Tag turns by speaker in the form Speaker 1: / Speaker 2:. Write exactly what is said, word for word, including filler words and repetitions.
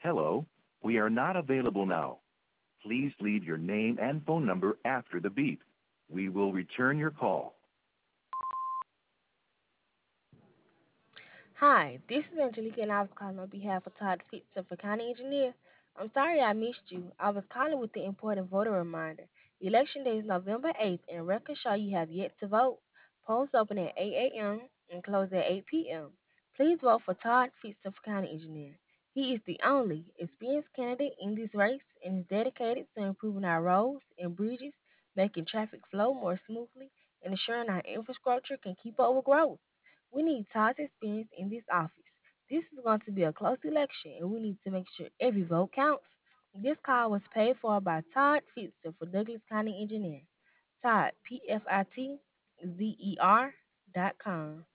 Speaker 1: Hello, we are not available now. Please leave your name and phone number after the beep. We will return your call.
Speaker 2: Hi, this is Angelica and I was calling on behalf of Todd Fitzer for County Engineer. I'm sorry I missed you. I was calling with the important voter reminder. Election day is November eighth and records show you have yet to vote. Polls open at eight a m and close at eight p m. Please vote for Todd Fitzer for County Engineer. He is the only experienced candidate in this race and is dedicated to improving our roads and bridges, making traffic flow more smoothly, and ensuring our infrastructure can keep up with growth. We need Todd's experience in this office. This is going to be a close election, and we need to make sure every vote counts. This call was paid for by Todd Fitzer for Douglas County Engineer. Todd, P F I T Z E R dot com.